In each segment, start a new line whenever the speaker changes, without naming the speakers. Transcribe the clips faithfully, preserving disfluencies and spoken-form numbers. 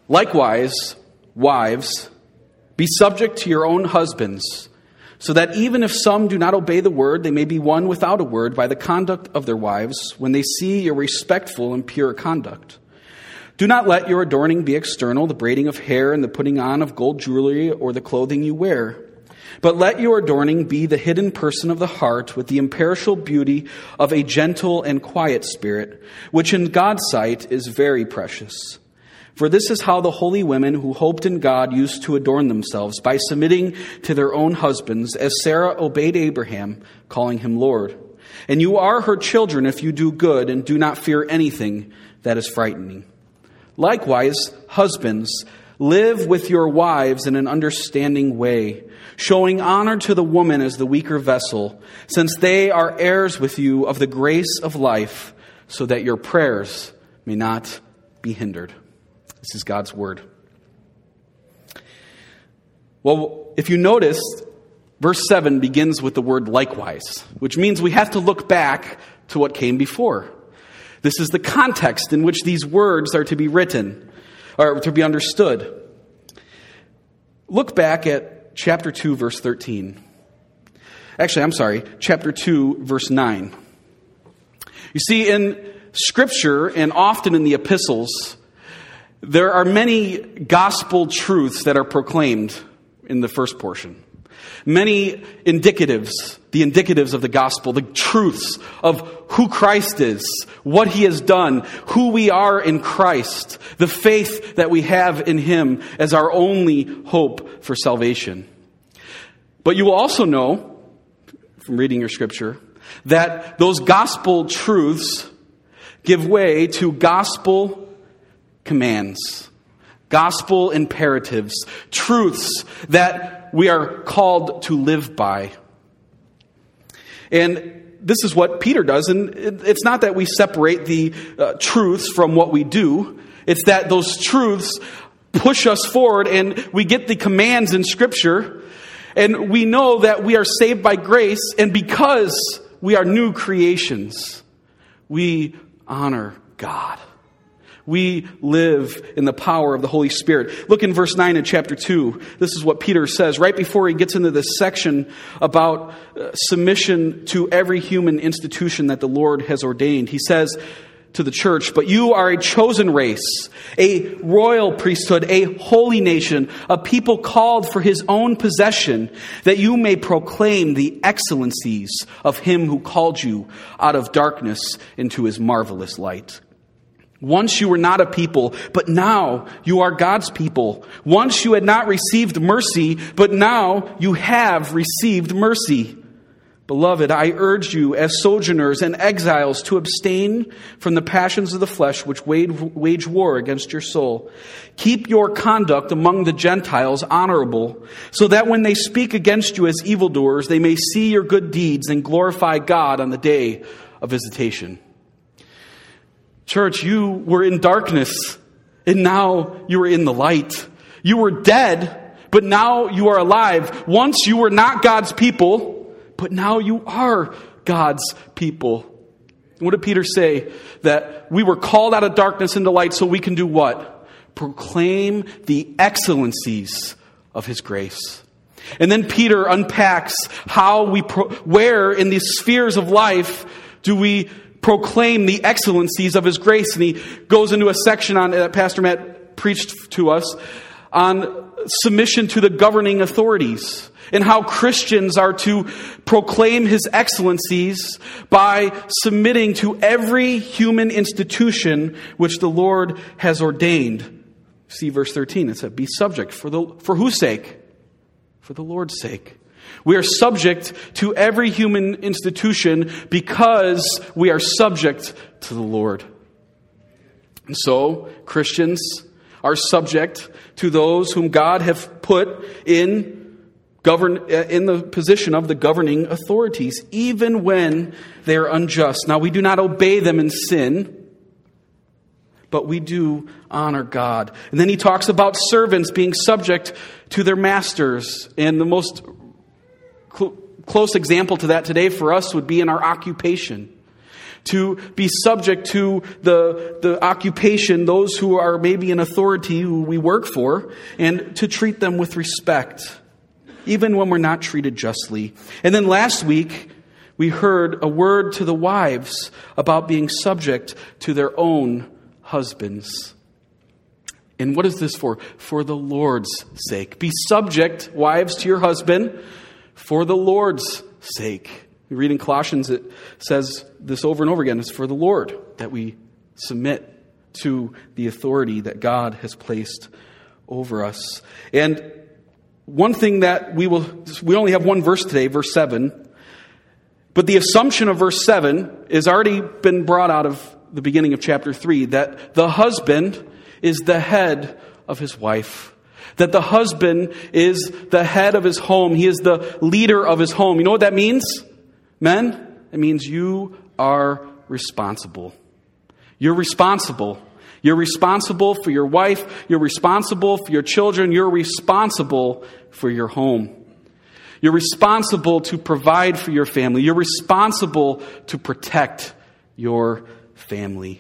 Likewise, wives, be subject to your own husbands, so that even if some do not obey the word, they may be won without a word by the conduct of their wives, when they see your respectful and pure conduct. Do not let your adorning be external, the braiding of hair and the putting on of gold jewelry or the clothing you wear. But let your adorning be the hidden person of the heart with the imperishable beauty of a gentle and quiet spirit, which in God's sight is very precious. For this is how the holy women who hoped in God used to adorn themselves, by submitting to their own husbands, as Sarah obeyed Abraham, calling him Lord. And you are her children if you do good and do not fear anything that is frightening. Likewise, husbands, live with your wives in an understanding way, showing honor to the woman as the weaker vessel, since they are heirs with you of the grace of life, so that your prayers may not be hindered. This is God's word. Well, if you notice, verse seven begins with the word likewise, which means we have to look back to what came before. This is the context in which these words are to be written, or to be understood. Look back at chapter two, verse thirteen. Actually, I'm sorry, chapter two, verse nine. You see, in Scripture and often in the epistles, there are many gospel truths that are proclaimed in the first portion. Many indicatives, the indicatives of the gospel, the truths of who Christ is, what he has done, who we are in Christ, the faith that we have in him as our only hope for salvation. But you will also know, from reading your scripture, that those gospel truths give way to gospel commands, gospel imperatives, truths that we are called to live by. And this is what Peter does, and it's not that we separate the uh, truths from what we do. It's that those truths push us forward, and we get the commands in Scripture, and we know that we are saved by grace, and because we are new creations, we honor God. We live in the power of the Holy Spirit. Look in verse nine of chapter two. This is what Peter says right before he gets into this section about uh, submission to every human institution that the Lord has ordained. He says to the church, "But you are a chosen race, a royal priesthood, a holy nation, a people called for his own possession, that you may proclaim the excellencies of him who called you out of darkness into his marvelous light. Once you were not a people, but now you are God's people. Once you had not received mercy, but now you have received mercy. Beloved, I urge you as sojourners and exiles to abstain from the passions of the flesh which wage war against your soul. Keep your conduct among the Gentiles honorable, so that when they speak against you as evildoers, they may see your good deeds and glorify God on the day of visitation." Church, you were in darkness, and now you are in the light. You were dead, but now you are alive. Once you were not God's people, but now you are God's people. What did Peter say? That we were called out of darkness into light so we can do what? Proclaim the excellencies of his grace. And then Peter unpacks how we, pro- where in these spheres of life do we proclaim the excellencies of his grace. And he goes into a section on that Pastor Matt preached to us on submission to the governing authorities, and how Christians are to proclaim his excellencies by submitting to every human institution which the Lord has ordained. See verse thirteen, it said, "Be subject for the for whose sake? For the Lord's sake." We are subject to every human institution because we are subject to the Lord. And so, Christians are subject to those whom God have put in govern in the position of the governing authorities, even when they are unjust. Now, we do not obey them in sin, but we do honor God. And then he talks about servants being subject to their masters, and the most close example to that today for us would be in our occupation. to be subject to the, the occupation, those who are maybe in authority who we work for, and to treat them with respect, even when we're not treated justly. And then last week, we heard a word to the wives about being subject to their own husbands. And what is this for? For the Lord's sake. Be subject, wives, to your husband for the Lord's sake. We read in Colossians, it says this over and over again. It's for the Lord that we submit to the authority that God has placed over us. And one thing that we will, we only have one verse today, verse seven. But the assumption of verse seven has already been brought out of the beginning of chapter three, that the husband is the head of his wife. That the husband is the head of his home. He is the leader of his home. You know what that means, men? It means you are responsible. You're responsible. You're responsible for your wife. You're responsible for your children. You're responsible for your home. You're responsible to provide for your family. You're responsible to protect your family.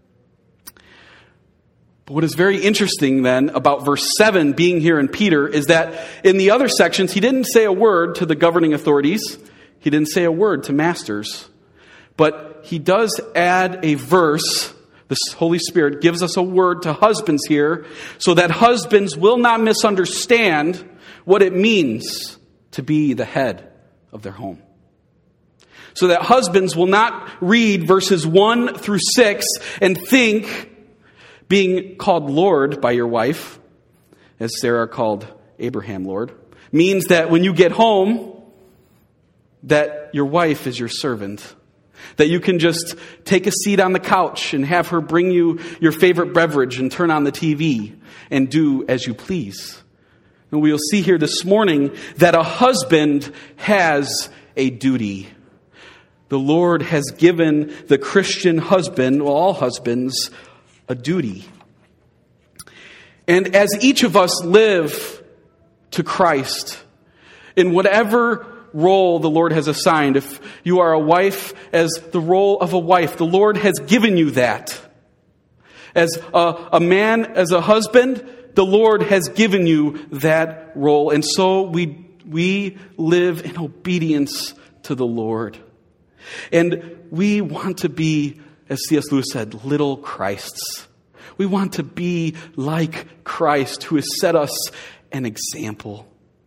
But what is very interesting then about verse seven being here in Peter is that in the other sections, he didn't say a word to the governing authorities. He didn't say a word to masters. But he does add a verse. The Holy Spirit gives us a word to husbands here so that husbands will not misunderstand what it means to be the head of their home. So that husbands will not read verses one through six and think being called Lord by your wife, as Sarah called Abraham Lord, means that when you get home, that your wife is your servant. That you can just take a seat on the couch and have her bring you your favorite beverage and turn on the T V and do as you please. And we'll see here this morning that a husband has a duty. The Lord has given the Christian husband, well, all husbands, a duty. And as each of us live to Christ, in whatever role the Lord has assigned, if you are a wife, as the role of a wife, the Lord has given you that. As a, a man, as a husband, the Lord has given you that role. And so we we live in obedience to the Lord. And we want to be, as C S Lewis said, little Christs. We want to be like Christ, who has set us an example.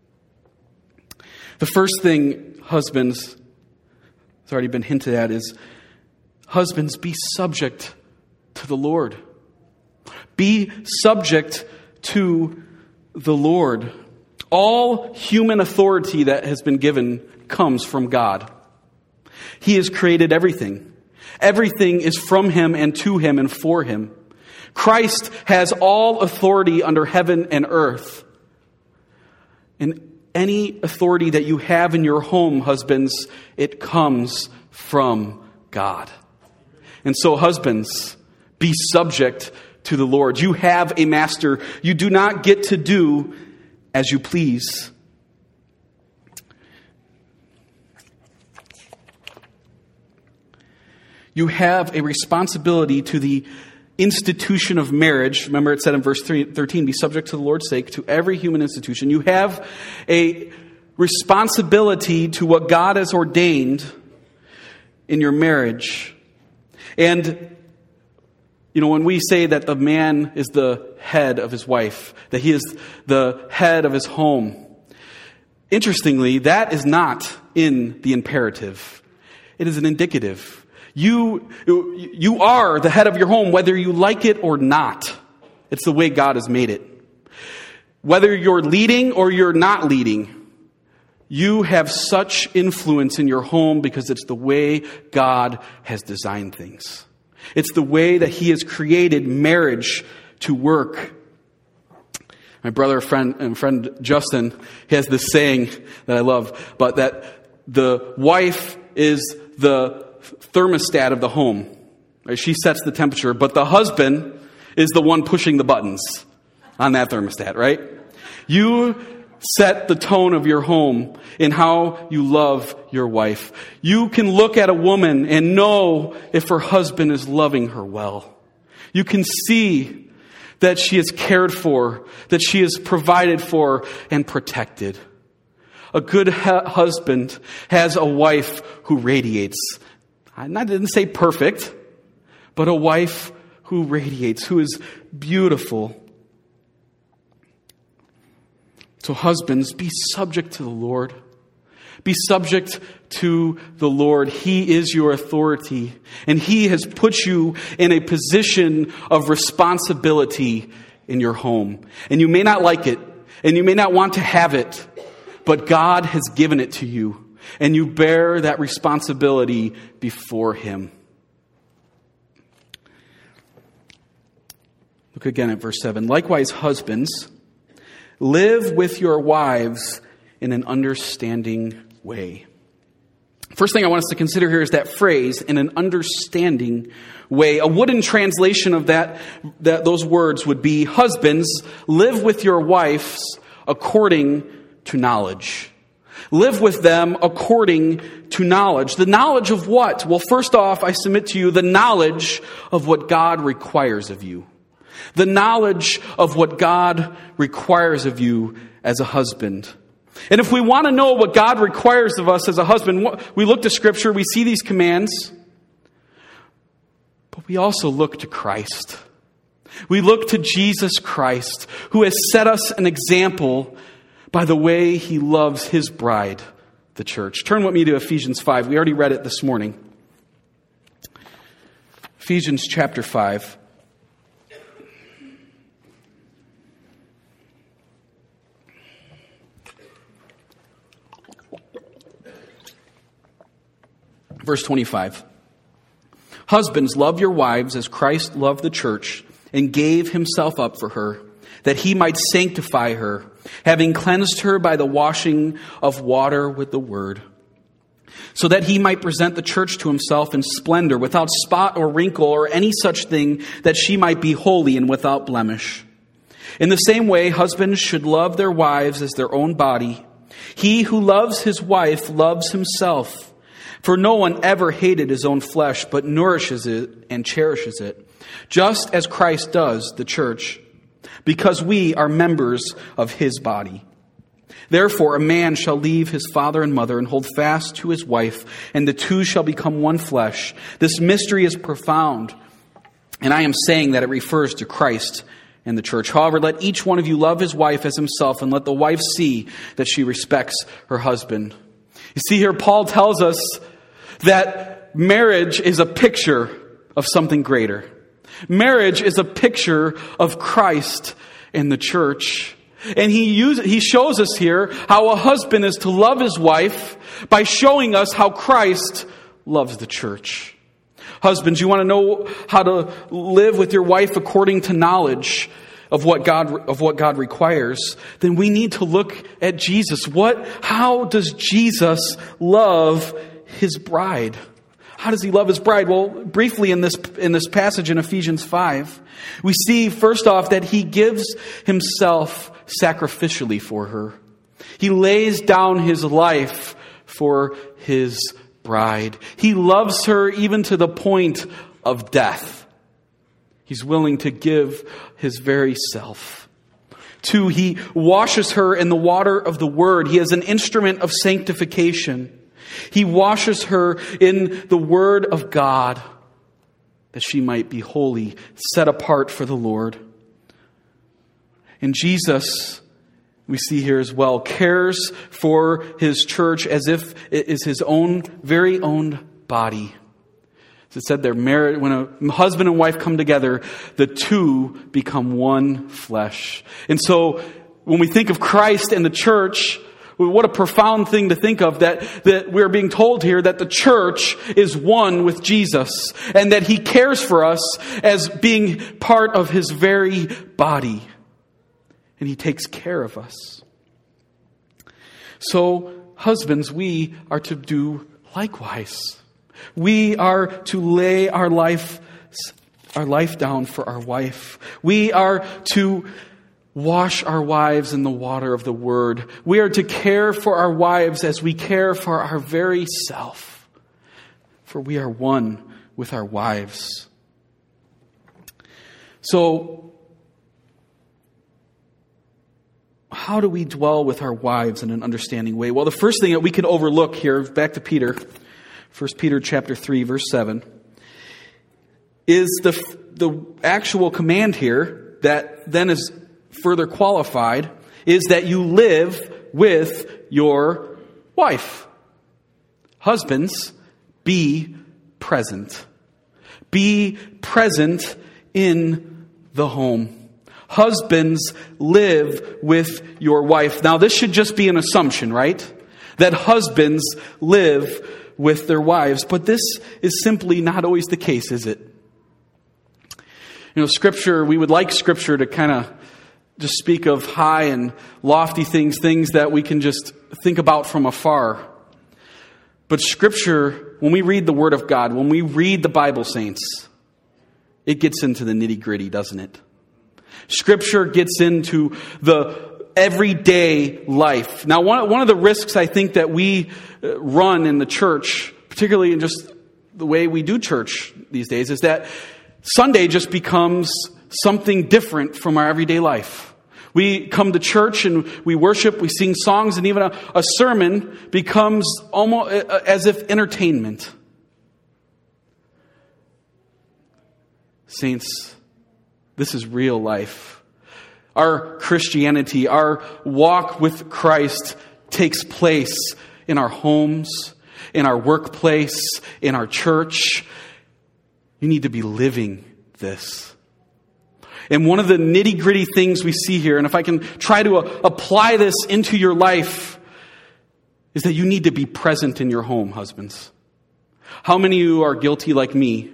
The first thing, husbands, it's already been hinted at, is husbands, be subject to the Lord. Be subject to the Lord. All human authority that has been given comes from God. He has created everything. Everything is from Him and to Him and for Him. Christ has all authority under heaven and earth. And any authority that you have in your home, husbands, it comes from God. And so, husbands, be subject to the Lord. You have a master. You do not get to do as you please. You have a responsibility to the institution of marriage. Remember, it said in verse thirteen, be subject to the Lord's sake to every human institution. You have a responsibility to what God has ordained in your marriage. And you know, when we say that the man is the head of his wife, that he is the head of his home, interestingly, that is not in the imperative. It is an indicative. You, you are the head of your home, whether you like it or not. It's the way God has made it. Whether you're leading or you're not leading, you have such influence in your home because it's the way God has designed things. It's the way that He has created marriage to work. My brother friend and friend Justin, he has this saying that I love, but that the wife is the thermostat of the home. Right? She sets the temperature, but the husband is the one pushing the buttons on that thermostat, right? You set the tone of your home in how you love your wife. You can look at a woman and know if her husband is loving her well. You can see that she is cared for, that she is provided for and protected. A good hu- husband has a wife who radiates. I didn't say perfect, but a wife who radiates, who is beautiful. So husbands, be subject to the Lord. Be subject to the Lord. He is your authority, and He has put you in a position of responsibility in your home. And you may not like it, and you may not want to have it, but God has given it to you, and you bear that responsibility before Him. Look again at verse seven. Likewise, husbands, live with your wives in an understanding way. First thing I want us to consider here is that phrase, in an understanding way. A wooden translation of that, that those words would be, husbands, live with your wives according to knowledge. Live with them according to knowledge. The knowledge of what? Well, first off, I submit to you the knowledge of what God requires of you. The knowledge of what God requires of you as a husband. And if we want to know what God requires of us as a husband, we look to Scripture, we see these commands, but we also look to Christ. We look to Jesus Christ, who has set us an example by the way He loves His bride, the church. Turn with me to Ephesians five. We already read it this morning. Ephesians chapter five. Verse twenty-five. Husbands, love your wives as Christ loved the church and gave Himself up for her, that He might sanctify her, having cleansed her by the washing of water with the word, so that He might present the church to Himself in splendor, without spot or wrinkle or any such thing, that she might be holy and without blemish. In the same way, husbands should love their wives as their own body. He who loves his wife loves himself. For no one ever hated his own flesh, but nourishes it and cherishes it, just as Christ does the church, because we are members of His body. Therefore, a man shall leave his father and mother and hold fast to his wife, and the two shall become one flesh. This mystery is profound, and I am saying that it refers to Christ and the church. However, let each one of you love his wife as himself, and let the wife see that she respects her husband. You see here, Paul tells us that marriage is a picture of something greater. Marriage is a picture of Christ and the church. And he uses, he shows us here how a husband is to love his wife by showing us how Christ loves the church. Husbands, you want to know how to live with your wife according to knowledge of what God of what God requires, then we need to look at Jesus. What how does Jesus love His bride? How does He love His bride? Well, briefly in this in this passage in Ephesians five, we see first off that He gives Himself sacrificially for her. He lays down His life for His bride. He loves her even to the point of death. He's willing to give His very self. Two, He washes her in the water of the Word. He is an instrument of sanctification. He washes her in the Word of God, that she might be holy, set apart for the Lord. And Jesus, we see here as well, cares for His church as if it is His own, very own body. As it said there, married, when a husband and wife come together, the two become one flesh. And so when we think of Christ and the church, what a profound thing to think of, that, that we're being told here that the church is one with Jesus and that He cares for us as being part of His very body. And He takes care of us. So, husbands, we are to do likewise. We are to lay our life, our life down for our wife. We are to wash our wives in the water of the word. We are to care for our wives as we care for our very self. For we are one with our wives. So, how do we dwell with our wives in an understanding way? Well, the first thing that we can overlook here, back to Peter, First Peter chapter three, verse seven, is the, the actual command here that then is further qualified, is that you live with your wife. Husbands, be present. Be present in the home. Husbands, live with your wife. Now, this should just be an assumption, right? That husbands live with their wives. But this is simply not always the case, is it? You know, Scripture, we would like Scripture to kind of just speak of high and lofty things, things that we can just think about from afar. But Scripture, when we read the Word of God, when we read the Bible, saints, it gets into the nitty-gritty, doesn't it? Scripture gets into the everyday life. Now, one, one of the risks I think that we run in the church, particularly in just the way we do church these days, is that Sunday just becomes something different from our everyday life. We come to church and we worship, we sing songs, and even a, a sermon becomes almost as if entertainment. Saints, this is real life. Our Christianity, our walk with Christ takes place in our homes, in our workplace, in our church. You need to be living this. And one of the nitty-gritty things we see here, and if I can try to uh, apply this into your life, is that you need to be present in your home, husbands. How many of you are guilty like me?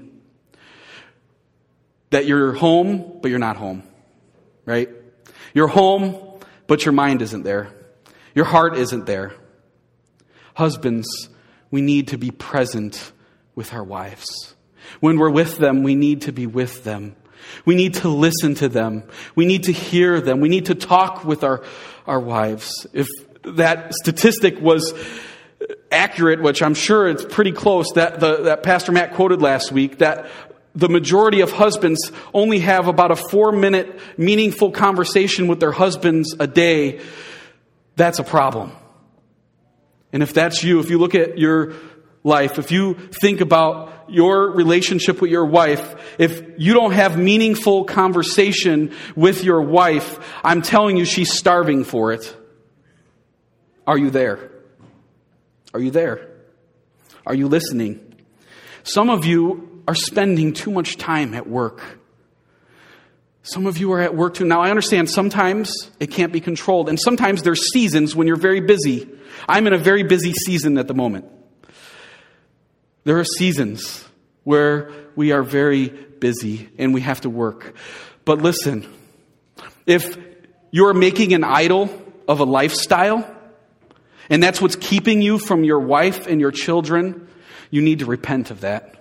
That you're home, but you're not home, right? You're home, but your mind isn't there. Your heart isn't there. Husbands, we need to be present with our wives. When we're with them, we need to be with them. We need to listen to them. We need to hear them. We need to talk with our, our wives. If that statistic was accurate, which I'm sure it's pretty close, that the, that Pastor Matt quoted last week, that the majority of husbands only have about a four-minute meaningful conversation with their husbands a day. That's a problem. And if that's you, if you look at your life, if you think about your relationship with your wife, if you don't have meaningful conversation with your wife, I'm telling you, she's starving for it. Are you there? Are you there? Are you listening? Some of you are spending too much time at work. Some of you are at work too. Now, I understand sometimes it can't be controlled, and sometimes there's seasons when you're very busy. I'm in a very busy season at the moment. There are seasons where we are very busy and we have to work. But listen, if you're making an idol of a lifestyle, and that's what's keeping you from your wife and your children, you need to repent of that.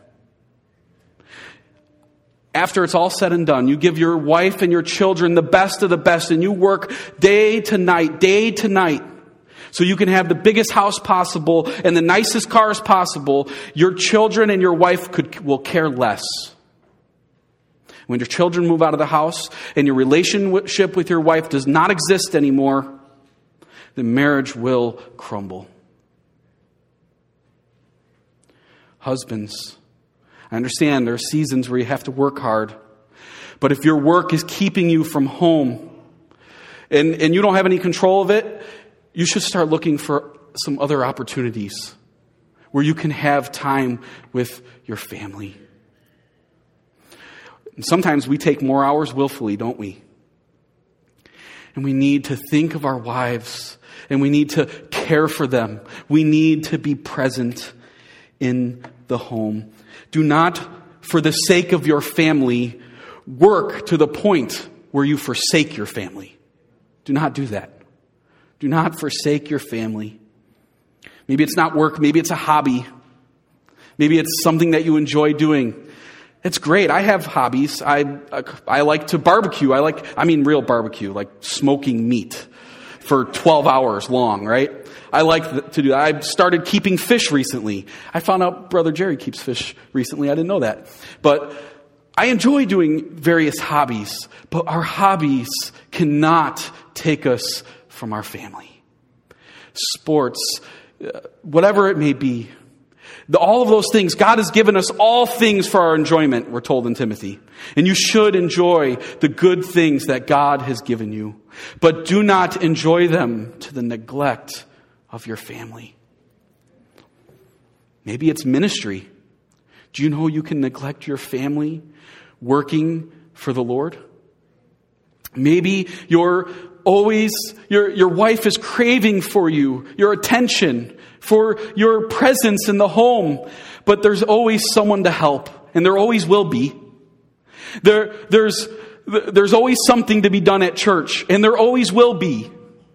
After it's all said and done, you give your wife and your children the best of the best, and you work day to night, day to night, so you can have the biggest house possible and the nicest cars possible. Your children and your wife could will care less. When your children move out of the house and your relationship with your wife does not exist anymore, the marriage will crumble. Husbands, I understand there are seasons where you have to work hard. But if your work is keeping you from home and, and you don't have any control of it, you should start looking for some other opportunities where you can have time with your family. And sometimes we take more hours willfully, don't we? And we need to think of our wives, and we need to care for them. We need to be present in the home. Do not, for the sake of your family, work to the point where you forsake your family. Do not do that. Do not forsake your family. Maybe it's not work. Maybe it's a hobby. Maybe it's something that you enjoy doing. It's great. I have hobbies. I I like to barbecue. I like, I mean real barbecue, like smoking meat for twelve hours long, right? I like to do that. I started keeping fish recently. I found out Brother Jerry keeps fish recently. I didn't know that. But I enjoy doing various hobbies, but our hobbies cannot take us from our family. Sports, whatever it may be. The, all of those things, God has given us all things for our enjoyment, we're told in Timothy. And you should enjoy the good things that God has given you. But do not enjoy them to the neglect of your family. Maybe it's ministry. Do you know you can neglect your family working for the Lord? Maybe you're always, your, your wife is craving for you, your attention, for your presence in the home, but there's always someone to help, and there always will be. There, there's, there's always something to be done at church, and there always will be.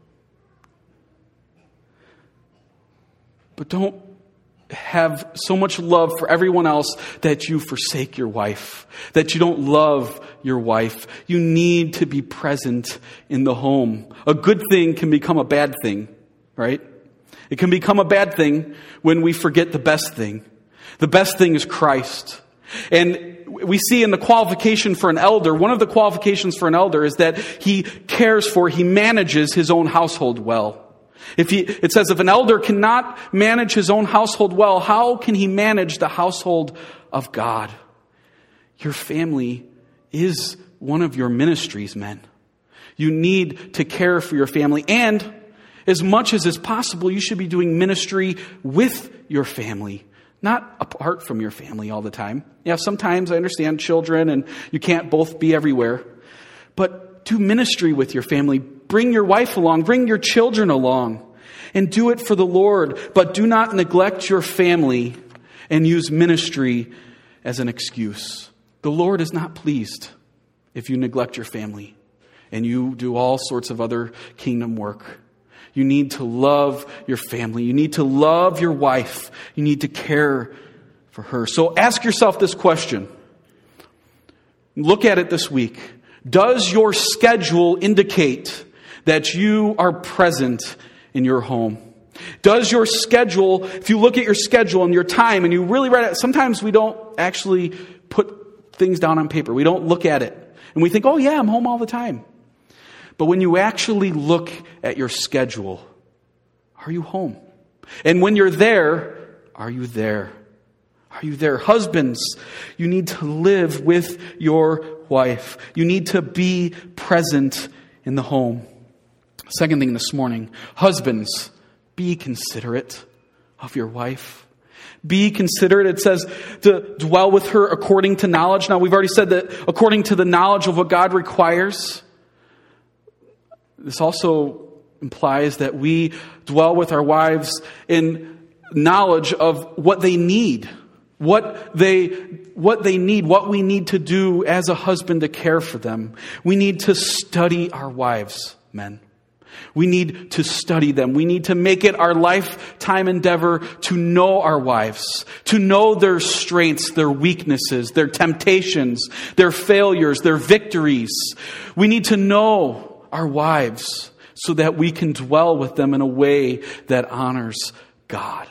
But don't have so much love for everyone else that you forsake your wife, that you don't love your wife. You need to be present in the home. A good thing can become a bad thing, right? It can become a bad thing when we forget the best thing. The best thing is Christ. And we see in the qualification for an elder, one of the qualifications for an elder is that he cares for, he manages his own household well. If he, it says if an elder cannot manage his own household well, how can he manage the household of God? Your family is one of your ministries, men. You need to care for your family, and as much as is possible, you should be doing ministry with your family, not apart from your family all the time. Yeah, sometimes I understand children and you can't both be everywhere, but do ministry with your family. Bring your wife along, bring your children along, and do it for the Lord. But do not neglect your family and use ministry as an excuse. The Lord is not pleased if you neglect your family and you do all sorts of other kingdom work. You need to love your family. You need to love your wife. You need to care for her. So ask yourself this question. Look at it this week. Does your schedule indicate that you are present in your home? Does your schedule, if you look at your schedule and your time and you really write it, sometimes we don't actually put things down on paper. We don't look at it. And we think, oh yeah, I'm home all the time. But when you actually look at your schedule, are you home? And when you're there, are you there? Are you there? Husbands, you need to live with your wife. You need to be present in the home. Second thing this morning, husbands, be considerate of your wife. Be considerate. It says to dwell with her according to knowledge. Now, we've already said that according to the knowledge of what God requires. This also implies that we dwell with our wives in knowledge of what they need, what they, what they need, what we need to do as a husband to care for them. We need to study our wives, men. We need to study them. We need to make it our lifetime endeavor to know our wives, to know their strengths, their weaknesses, their temptations, their failures, their victories. We need to know our wives so that we can dwell with them in a way that honors God.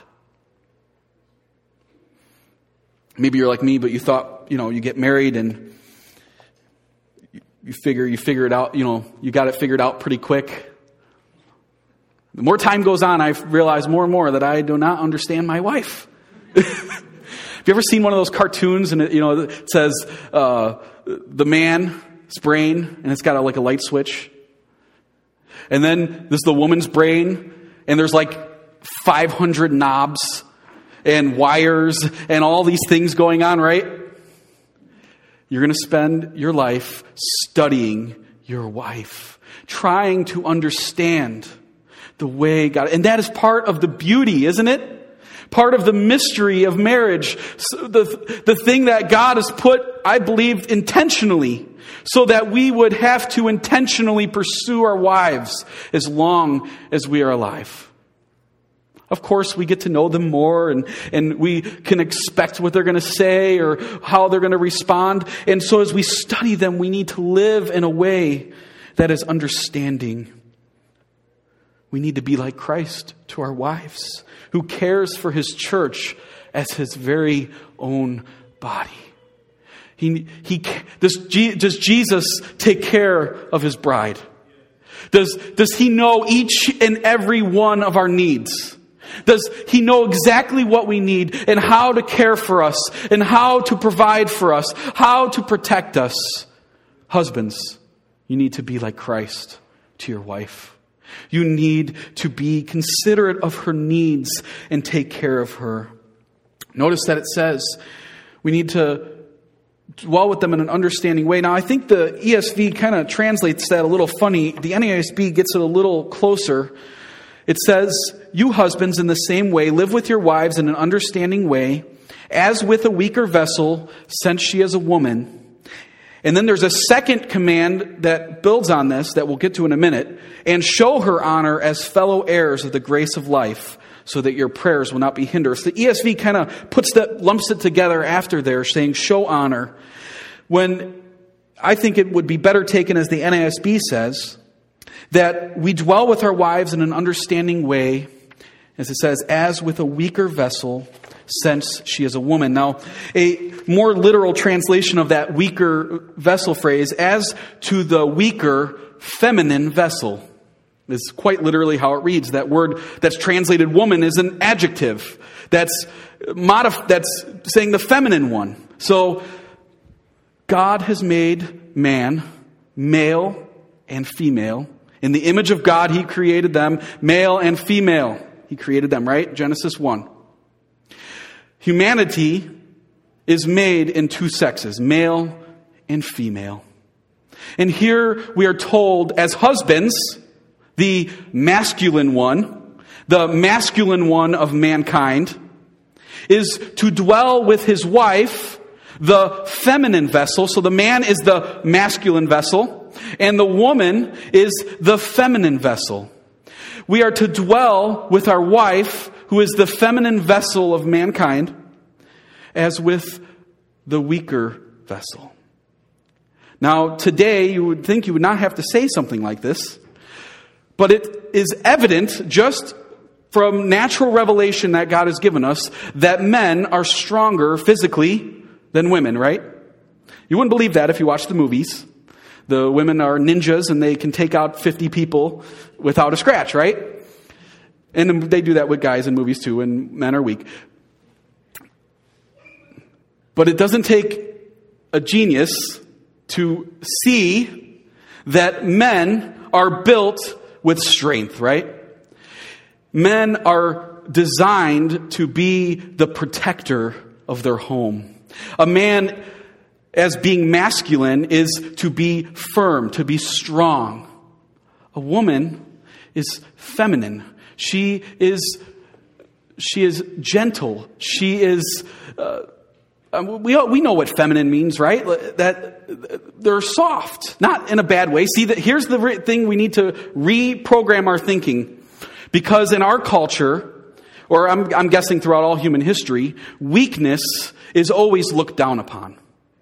Maybe you're like me, but you thought, you know, you get married and you figure you figure it out, you know, you got it figured out pretty quick. The more time goes on, I realize more and more that I do not understand my wife. Have you ever seen one of those cartoons and it, you know, it says uh, the man's brain and it's got a, like a light switch? And then there's the woman's brain, and there's like five hundred knobs and wires and all these things going on, right? You're going to spend your life studying your wife, trying to understand the way God... And that is part of the beauty, isn't it? Part of the mystery of marriage. So the, the thing that God has put, I believe, intentionally, so that we would have to intentionally pursue our wives as long as we are alive. Of course, we get to know them more, and, and we can expect what they're going to say or how they're going to respond. And so as we study them, we need to live in a way that is understanding. We need to be like Christ to our wives, who cares for his church as his very own body. He, he, does, does Jesus take care of his bride? Does, does he know each and every one of our needs? Does he know exactly what we need and how to care for us and how to provide for us, how to protect us? Husbands, you need to be like Christ to your wife. You need to be considerate of her needs and take care of her. Notice that it says we need to dwell with them in an understanding way. Now, I think the E S V kind of translates that a little funny. The N A S B gets it a little closer. It says, you husbands in the same way live with your wives in an understanding way, as with a weaker vessel, since she is a woman. And then there's a second command that builds on this that we'll get to in a minute. And show her honor as fellow heirs of the grace of life, so that your prayers will not be hindered. So the E S V kind of puts that, lumps it together after there, saying show honor. When I think it would be better taken as the N A S B says, that we dwell with our wives in an understanding way, as it says, as with a weaker vessel, since she is a woman. Now, a more literal translation of that weaker vessel phrase, as to the weaker feminine vessel, is quite literally how it reads. That word that's translated woman is an adjective that's modif- that's saying the feminine one. So God has made man, male and female. In the image of God, he created them, male and female. He created them, right? Genesis one. Humanity is made in two sexes, male and female. And here we are told as husbands, the masculine one, the masculine one of mankind, is to dwell with his wife, the feminine vessel. So the man is the masculine vessel, and the woman is the feminine vessel. We are to dwell with our wife, who is the feminine vessel of mankind, as with the weaker vessel. Now, today, you would think you would not have to say something like this, but it is evident just from natural revelation that God has given us that men are stronger physically than women, right? You wouldn't believe that if you watched the movies. The women are ninjas and they can take out fifty people without a scratch, right? And they do that with guys in movies too, and men are weak. But it doesn't take a genius to see that men are built with strength, right? Men are designed to be the protector of their home. A man, as being masculine, is to be firm, to be strong. A woman is feminine. She is, she is gentle. She is, uh, we we know what feminine means, right? That they're soft, not in a bad way. See, that here's the thing: we need to reprogram our thinking, because in our culture, or I'm, I'm guessing throughout all human history, weakness is always looked down upon.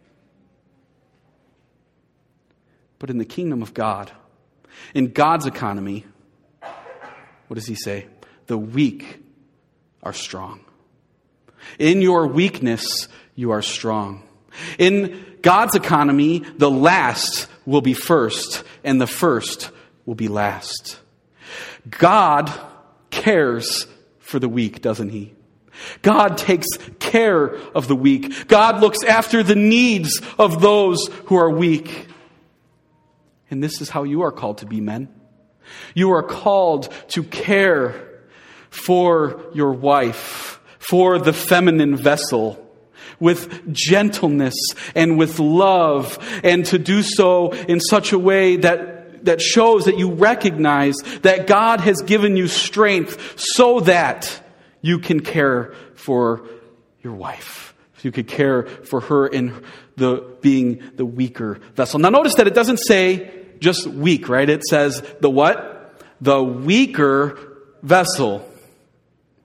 But in the kingdom of God, in God's economy, what does he say? The weak are strong. In your weakness, you are strong. In God's economy, the last will be first, and the first will be last. God cares for the weak, doesn't he? God takes care of the weak. God looks after the needs of those who are weak. And this is how you are called to be, men. You are called to care for your wife, for the feminine vessel, with gentleness and with love, and to do so in such a way that, that shows that you recognize that God has given you strength so that you can care for your wife. You could care for her in the being the weaker vessel. Now notice that it doesn't say just weak, right? It says the what? The weaker vessel.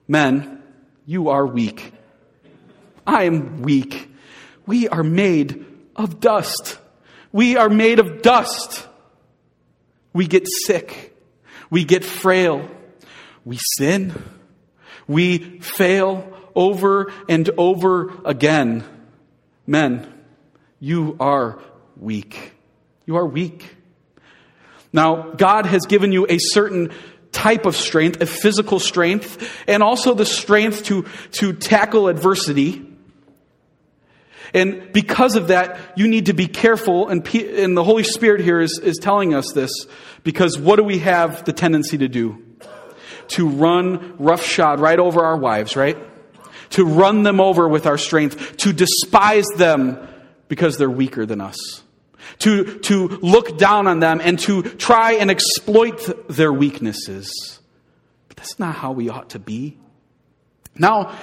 Men, you are weak. I am weak. We are made of dust. We are made of dust. We get sick. We get frail. We sin. We fail over and over again. Men, you are weak. You are weak. Now, God has given you a certain type of strength, a physical strength, and also the strength to, to tackle adversity. And because of that, you need to be careful, and, and the Holy Spirit here is, is telling us this, because what do we have the tendency to do? To run roughshod right over our wives, right? To run them over with our strength, to despise them because they're weaker than us. To, to look down on them and to try and exploit their weaknesses. But that's not how we ought to be. Now,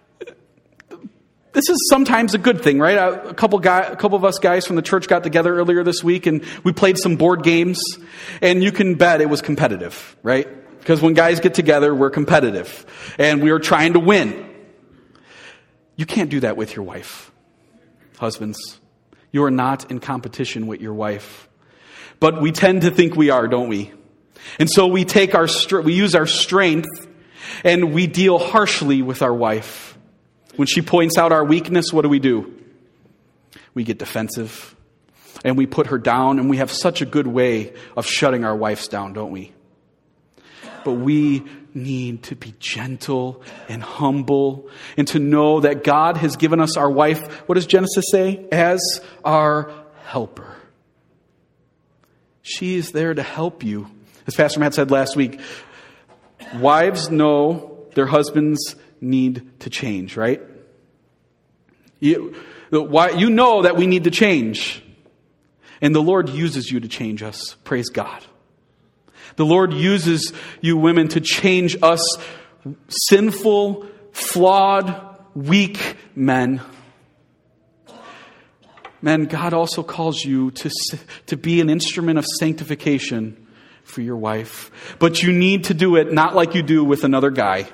this is sometimes a good thing, right? A couple guy, a couple of us guys from the church got together earlier this week and we played some board games, and you can bet it was competitive, right? Because when guys get together, we're competitive and we are trying to win. You can't do that with your wife. Husbands, you are not in competition with your wife. But we tend to think we are, don't we? And so we take our we use our strength and we deal harshly with our wife. When she points out our weakness, what do we do? We get defensive and we put her down, and we have such a good way of shutting our wives down, don't we? But we need to be gentle and humble and to know that God has given us our wife, what does Genesis say? As our helper. She is there to help you. As Pastor Matt said last week, wives know their husbands need to change, right? You, you know that we need to change. And the Lord uses you to change us. Praise God. The Lord uses you women to change us sinful, flawed, weak men. Men, God also calls you to, to be an instrument of sanctification for your wife. But you need to do it not like you do with another guy.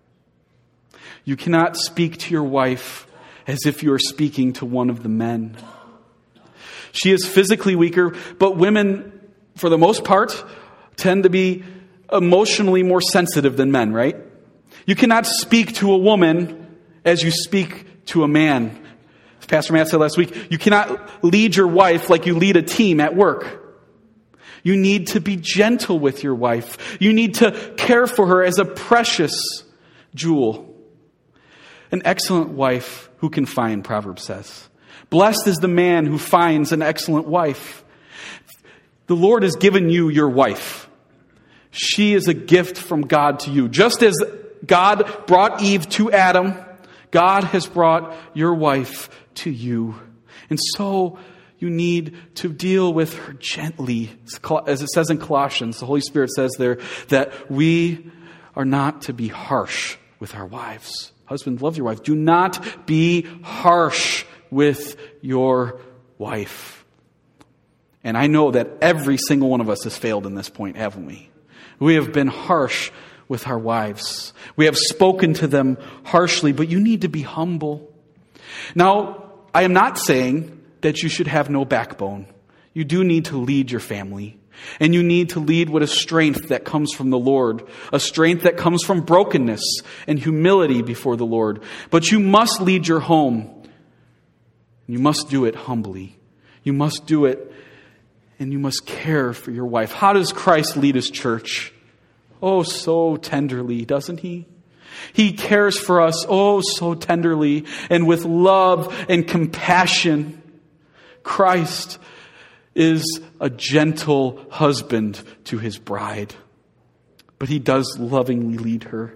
You cannot speak to your wife as if you are speaking to one of the men. She is physically weaker, but women, for the most part, tend to be emotionally more sensitive than men, right? You cannot speak to a woman as you speak to a man. As Pastor Matt said last week, you cannot lead your wife like you lead a team at work. You need to be gentle with your wife. You need to care for her as a precious jewel. An excellent wife who can find, Proverbs says. Blessed is the man who finds an excellent wife. The Lord has given you your wife. She is a gift from God to you. Just as God brought Eve to Adam, God has brought your wife to you. And so you need to deal with her gently. As it says in Colossians, the Holy Spirit says there that we are not to be harsh with our wives. Husbands, love your wife. Do not be harsh with your wife. And I know that every single one of us has failed in this point, haven't we? We have been harsh with our wives. We have spoken to them harshly, but you need to be humble. Now, I am not saying that you should have no backbone. You do need to lead your family. And you need to lead with a strength that comes from the Lord. A strength that comes from brokenness and humility before the Lord. But you must lead your home. You must do it humbly. You must do it, and you must care for your wife. How does Christ lead his church? Oh, so tenderly, doesn't he? He cares for us, oh, so tenderly, and with love and compassion. Christ is a gentle husband to his bride, but he does lovingly lead her.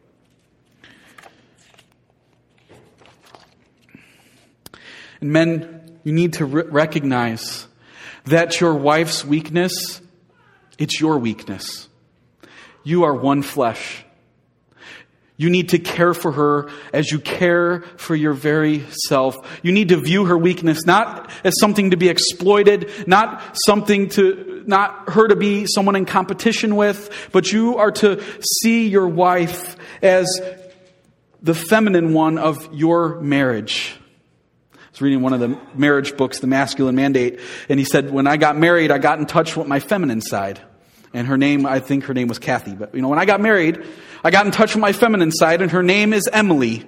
And men, you need to re- recognize that your wife's weakness, it's your weakness. You are one flesh. You need to care for her as you care for your very self. You need to view her weakness not as something to be exploited, not something to, not her to be someone in competition with, but you are to see your wife as the feminine one of your marriage. I was reading one of the marriage books, The Masculine Mandate, and he said, when I got married, I got in touch with my feminine side. And her name, I think her name was Kathy. But, you know, when I got married, I got in touch with my feminine side, and her name is Emily.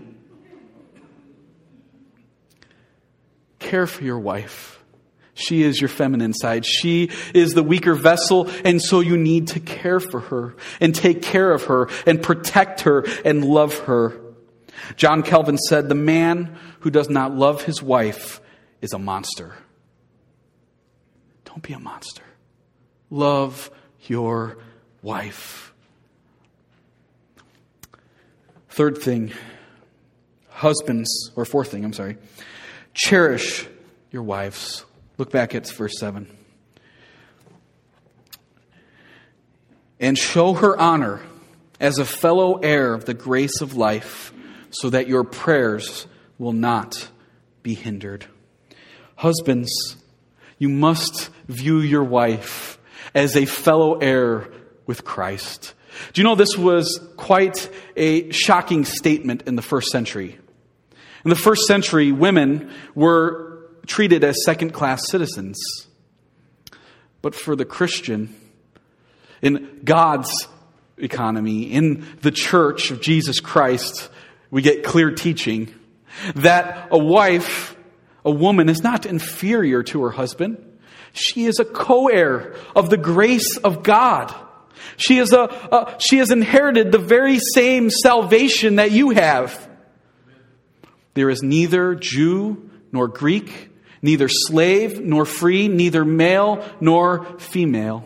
Care for your wife. She is your feminine side. She is the weaker vessel, and so you need to care for her and take care of her and protect her and love her. John Calvin said, the man who does not love his wife is a monster. Don't be a monster. Love your wife. Third thing, husbands, or fourth thing, I'm sorry, cherish your wives. Look back at verse seven. And show her honor as a fellow heir of the grace of life, so that your prayers will not be hindered. Husbands, you must view your wife as a fellow heir with Christ. Do you know this was quite a shocking statement in the first century? In the first century, women were treated as second-class citizens. But for the Christian, in God's economy, in the church of Jesus Christ, we get clear teaching that a wife, a woman, is not inferior to her husband. She is a co-heir of the grace of God. She is a, a she has inherited the very same salvation that you have. There is neither Jew nor Greek, neither slave nor free, neither male nor female.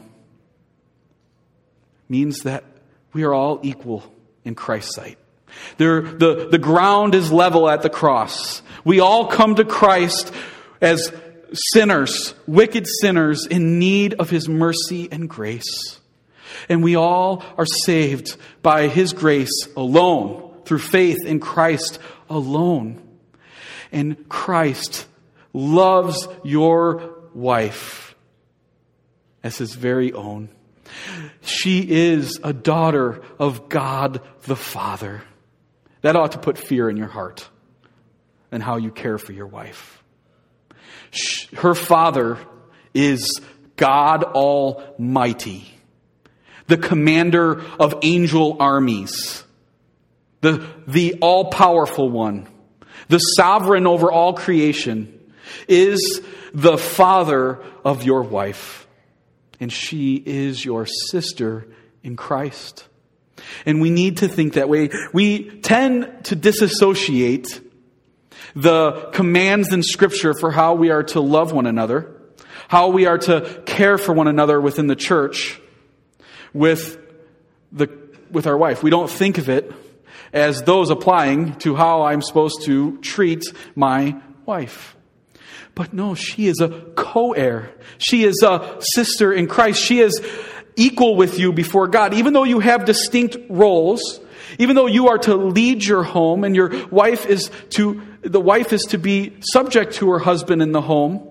Means that we are all equal in Christ's sight. There, the, the ground is level at the cross. We all come to Christ as sinners, wicked sinners in need of His mercy and grace. And we all are saved by His grace alone, through faith in Christ alone. And Christ loves your wife as His very own. She is a daughter of God the Father. That ought to put fear in your heart and how you care for your wife. Her father is God Almighty, the commander of angel armies, the, the all-powerful one, the sovereign over all creation, is the father of your wife. And she is your sister in Christ. And we need to think that way. We tend to disassociate the commands in Scripture for how we are to love one another, how we are to care for one another within the church with the with our wife. We don't think of it as those applying to how I'm supposed to treat my wife. But no, she is a co-heir. She is a sister in Christ. She is equal with you before God. Even though you have distinct roles, even though you are to lead your home and your wife is to, the wife is to be subject to her husband in the home,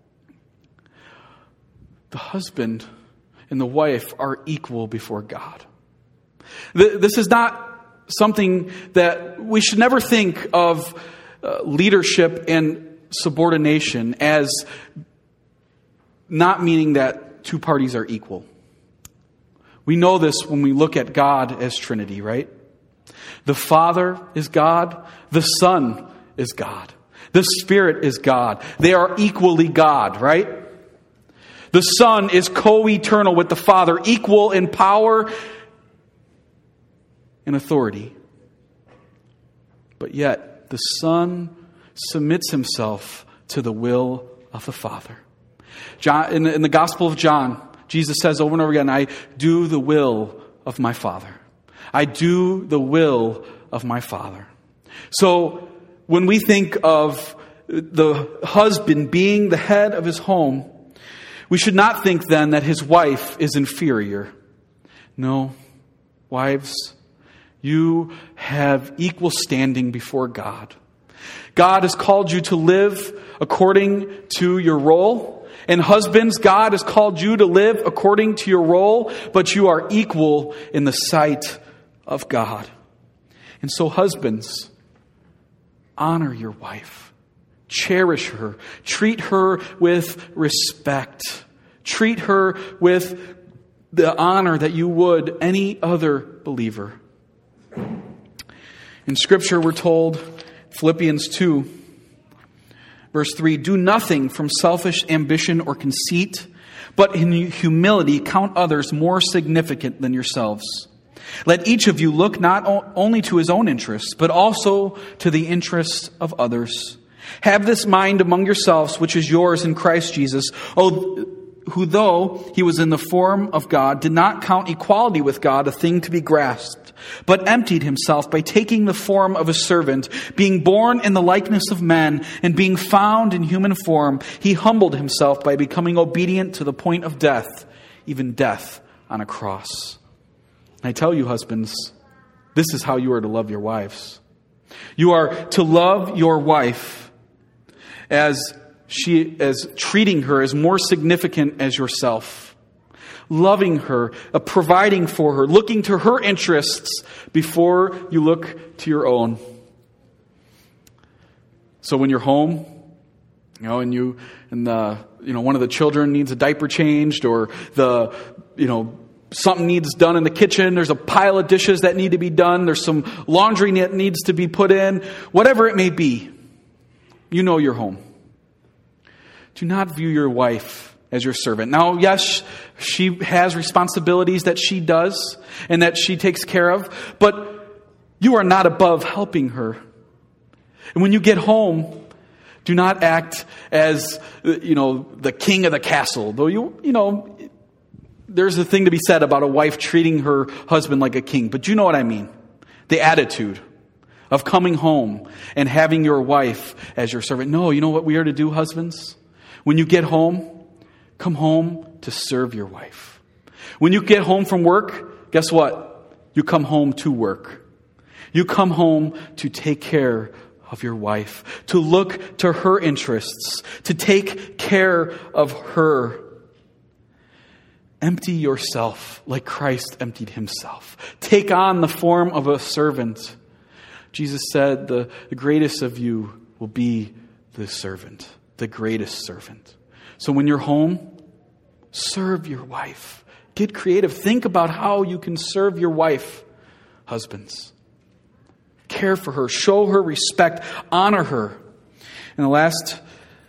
the husband and the wife are equal before God. This is not something that we should never think of uh, leadership and subordination as not meaning that two parties are equal. We know this when we look at God as Trinity, right? The Father is God. The Son is God. The Spirit is God. They are equally God, right? The Son is co-eternal with the Father, equal in power and authority. But yet, the Son submits Himself to the will of the Father. John, in, in the Gospel of John, Jesus says over and over again, I do the will of my Father. I do the will of my Father. So when we think of the husband being the head of his home, we should not think then that his wife is inferior. No, wives, you have equal standing before God. God has called you to live according to your role. And husbands, God has called you to live according to your role, but you are equal in the sight of God. And so husbands, honor your wife. Cherish her. Treat her with respect. Treat her with the honor that you would any other believer. In Scripture, we're told, Philippians two, verse three, do nothing from selfish ambition or conceit, but in humility count others more significant than yourselves. Let each of you look not only to his own interests, but also to the interests of others. Have this mind among yourselves, which is yours in Christ Jesus, who though he was in the form of God, did not count equality with God a thing to be grasped, but emptied himself by taking the form of a servant, being born in the likeness of men, and being found in human form, he humbled himself by becoming obedient to the point of death, even death on a cross. I tell you, husbands, this is how you are to love your wives. You are to love your wife as she as treating her as more significant as yourself. Loving her, uh, providing for her, looking to her interests before you look to your own. So when you're home, you know, and you and the you know one of the children needs a diaper changed, or the you know something needs done in the kitchen, there's a pile of dishes that need to be done, there's some laundry that needs to be put in, whatever it may be, you know you're home. Do not view your wife as your servant. Now, yes, she has responsibilities that she does and that she takes care of, but you are not above helping her. And when you get home, do not act as, you know, the king of the castle. Though you, you know, there's a thing to be said about a wife treating her husband like a king. But you know what I mean. The attitude of coming home and having your wife as your servant. No, you know what we are to do, husbands? When you get home, come home to serve your wife. When you get home from work, guess what? You come home to work. You come home to take care of your wife, to look to her interests, to take care of her. Empty yourself like Christ emptied himself. Take on the form of a servant. Jesus said, the, the greatest of you will be the servant, the greatest servant. So when you're home, serve your wife. Get creative. Think about how you can serve your wife, husbands. Care for her. Show her respect. Honor her. And the last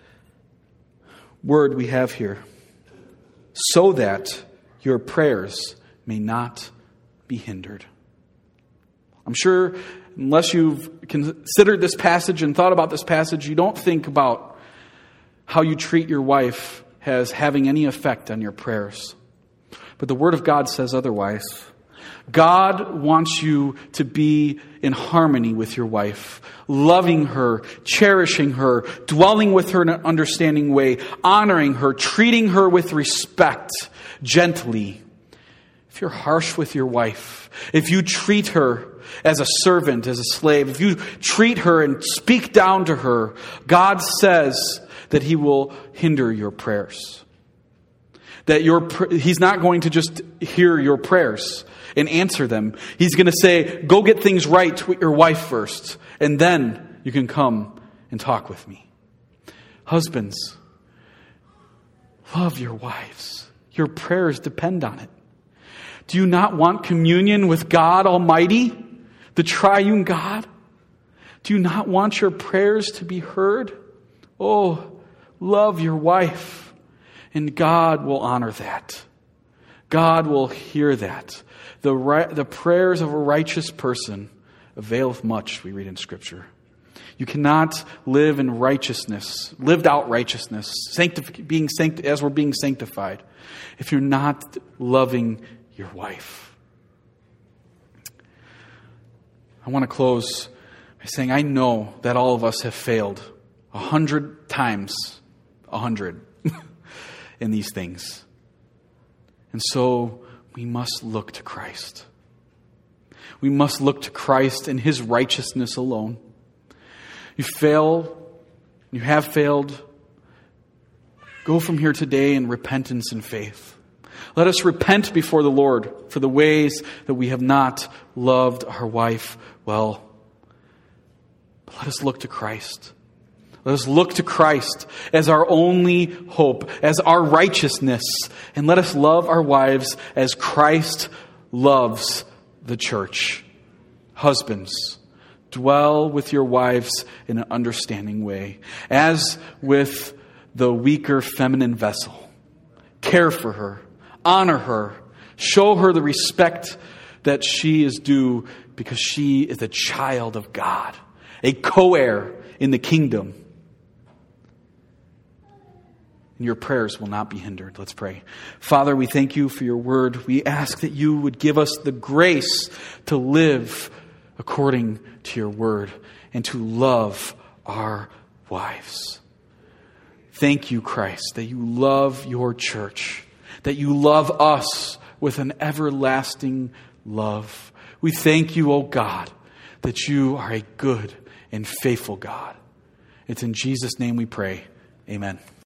word we have here, so that your prayers may not be hindered. I'm sure unless you've considered this passage and thought about this passage, you don't think about how you treat your wife as having any effect on your prayers. But the Word of God says otherwise. God wants you to be in harmony with your wife, loving her, cherishing her, dwelling with her in an understanding way, honoring her, treating her with respect, gently. If you're harsh with your wife, if you treat her as a servant, as a slave, if you treat her and speak down to her, God says that He will hinder your prayers. That your He's not going to just hear your prayers and answer them. He's going to say, go get things right with your wife first, and then you can come and talk with me. Husbands, love your wives. Your prayers depend on it. Do you not want communion with God Almighty, the triune God? Do you not want your prayers to be heard? Oh, love your wife, and God will honor that. God will hear that. The, right, the prayers of a righteous person availeth much, we read in Scripture. You cannot live in righteousness, lived out righteousness, sanctif- being sanct- as we're being sanctified, if you're not loving your wife. I want to close by saying I know that all of us have failed a hundred times, a hundred in these things. And so we must look to Christ. We must look to Christ and His righteousness alone. You fail, you have failed. Go from here today in repentance and faith. Let us repent before the Lord for the ways that we have not loved our wife well, let us look to Christ. Let us look to Christ as our only hope, as our righteousness, and let us love our wives as Christ loves the church. Husbands, dwell with your wives in an understanding way, as with the weaker feminine vessel. Care for her, honor her, show her the respect that she is due because she is a child of God, a co-heir in the kingdom. And your prayers will not be hindered. Let's pray. Father, we thank you for your word. We ask that you would give us the grace to live according to your word and to love our wives. Thank you, Christ, that you love your church, that you love us with an everlasting love. We thank you, O God, that you are a good and faithful God. It's in Jesus' name we pray. Amen.